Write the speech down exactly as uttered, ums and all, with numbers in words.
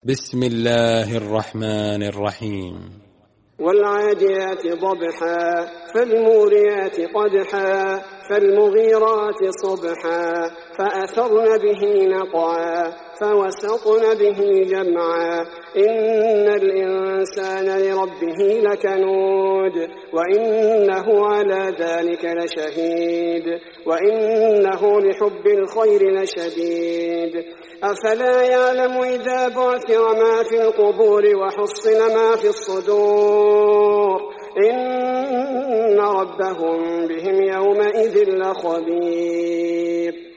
بسم الله الرحمن الرحيم. والعاديات ضبحا فالموريات قدحا فالمغيرات صبحا فأثرن به نقعا فوسطن به جمعا إن الإنسان لربه لكنود وإنه على ذلك لشهيد وإنه لحب الخير لشديد أفلا يعلم إذا بعثر ما في القبور وحصل ما في الصدور إن ربهم بهم يومئذ لخبير.